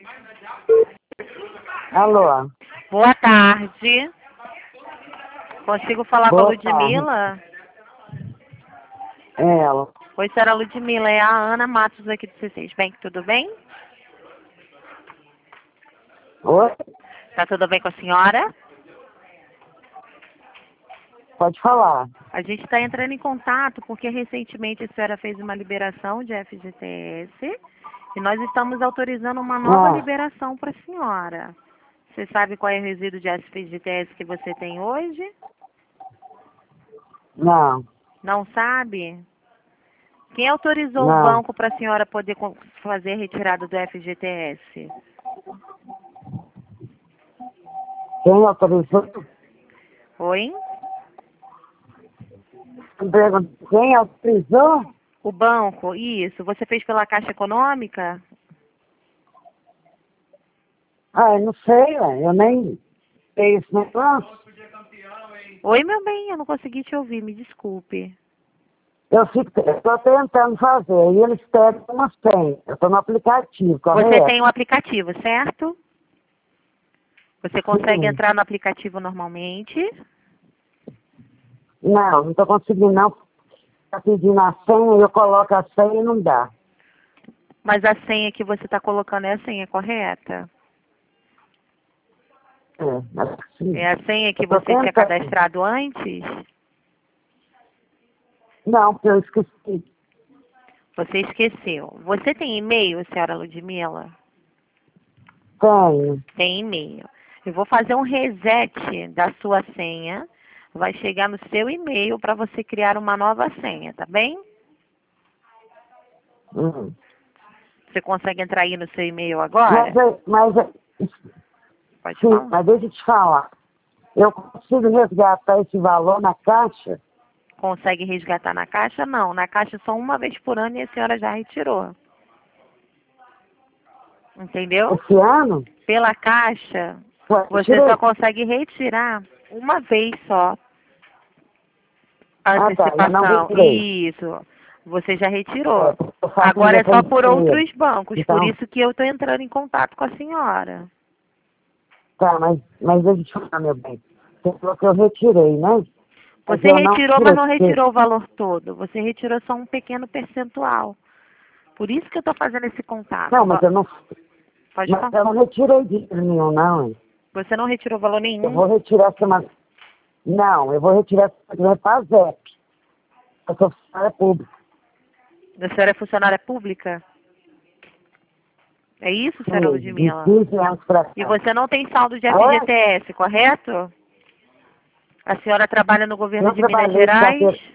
Alô? Boa tarde. Consigo falar com a Boa tarde. Ludmila? É ela. Oi, senhora Ludmila, é a Ana Matos aqui do C6 Bank, tudo bem? Oi? Tá tudo bem com a senhora? Pode falar. A gente está entrando em contato porque recentemente a senhora fez uma liberação de FGTS e nós estamos autorizando uma nova liberação para a senhora. Você sabe qual é o resíduo de FGTS que você tem hoje? Não. Não sabe? Quem autorizou o Não. banco para a senhora poder fazer a retirada do FGTS? Quem autorizou? Oi? Quem autorizou? O banco, isso. Você fez pela Caixa Econômica? Ah, eu não sei, ué. Eu nem sei esse negócio. Oi, meu bem, eu não consegui te ouvir, me desculpe. Eu estou tentando fazer e eles pedem uma senha. Eu estou no aplicativo, Você correto? tem um aplicativo, certo? Você consegue Sim. entrar no aplicativo normalmente? Não estou conseguindo não. Está pedindo a senha, eu coloco a senha e não dá. Mas a senha que você está colocando é a senha correta? Mas, sim. É a senha que Eu tô você tinha tentando. cadastrado antes? Não, porque eu esqueci. Você esqueceu. Você tem e-mail, senhora Ludmila? Tenho. Tem e-mail. Eu vou fazer um reset da sua senha. Vai chegar no seu e-mail para você criar uma nova senha, tá bem? Uhum. Você consegue entrar aí no seu e-mail agora? Pode Sim, falar. mas deixa eu te falar. Eu consigo resgatar esse valor na caixa? Consegue resgatar na caixa? Não. Na caixa só uma vez por ano e a senhora já retirou. Entendeu? Esse ano? Pela caixa, Ué, você tirei. só consegue retirar uma vez só. A Ah, tá. Eu não antecipação. retirei. Isso. Você já retirou. Eu faço um Agora dia é só com por dinheiro. outros bancos. Por Então, isso que eu estou entrando em contato com a senhora. tá, mas deixa eu te falar, meu bem. Você falou que eu retirei, né? Mas Você eu não retirou, mas tirei. não retirou o valor todo. Você retirou só um pequeno percentual. Por isso que eu estou fazendo esse contato. Não, mas eu não. Pode Mas falar. eu não retirei dinheiro nenhum, não. Hein? Você não retirou valor Eu nenhum? vou retirar semana. Não, eu vou retirar semana para a ZEP. Eu sou funcionária pública. A senhora é funcionária pública? É isso, senhora Sim, de Ludmila? 15 anos para E cá. você não tem saldo de Oi? FGTS, correto? A senhora trabalha no governo Eu de Minas trabalhei de Gerais? carteira.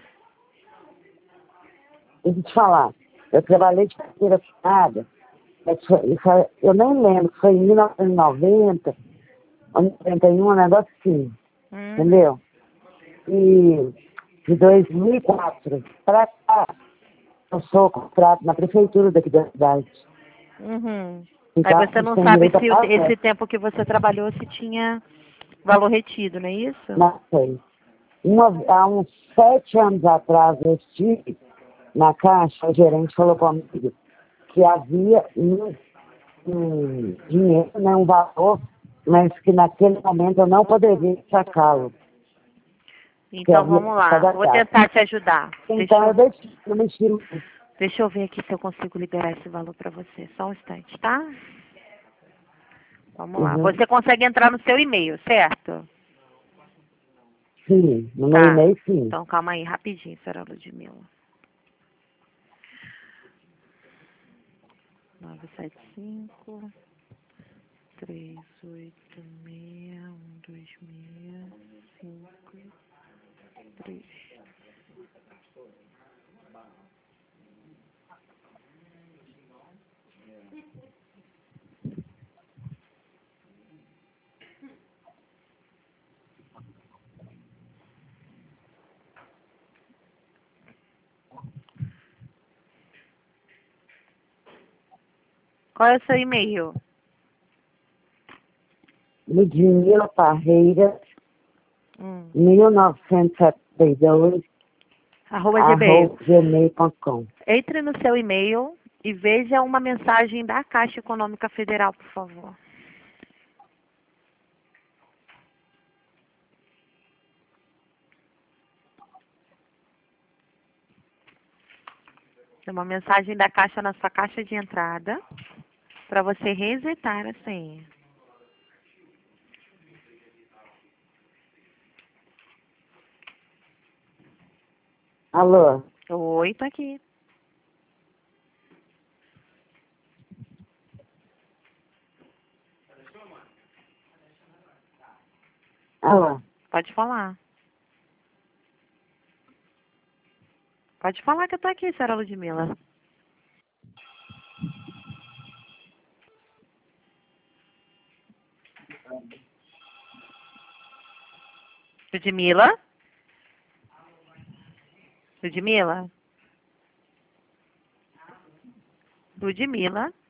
Deixa eu te falar. Eu trabalhei de carteira assinada. Eu nem lembro, foi em 1990, ou 91, um negócio assim. Entendeu? E de 2004 para cá, eu sou contrato na prefeitura daqui da cidade. Uhum. Então, Aí a você gente não tem sabe direito a se esse fazer. tempo que você trabalhou se tinha valor retido, não é isso? Não sei. Há uns 7 anos atrás, eu estive na Caixa, o gerente falou comigo que havia um dinheiro, né, um valor, mas que naquele momento eu não poderia sacá-lo, que Então havia vamos lá, vou cadastrar. tentar te ajudar. Então eu mexi. Deixa eu ver aqui se eu consigo liberar esse valor para você. Só um instante, tá? Vamos lá. Uhum. Você consegue entrar no seu e-mail, certo? Sim, no meu Tá. e-mail, sim. Então calma aí, rapidinho, senhora Ludmila. 975 386 126 53. Qual é o seu e-mail? Ludmila Parreira, 1972, @gmail. gmail.com. Entre no seu e-mail E veja uma mensagem da Caixa Econômica Federal, por favor. É uma mensagem da Caixa na sua caixa de entrada para você resetar a senha. Alô? Oi, tô aqui. Alô? Pode falar. Pode falar que eu tô aqui, senhora Ludmila. Ludmila? Ludmila? Ludmila?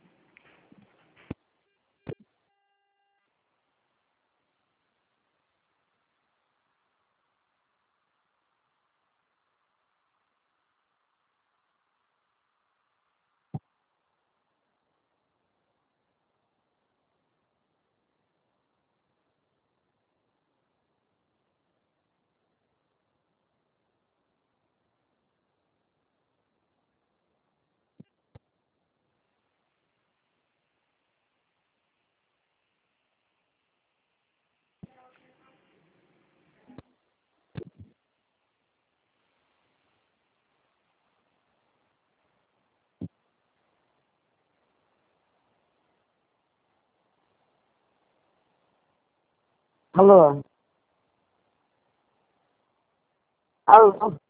Alô? Alô?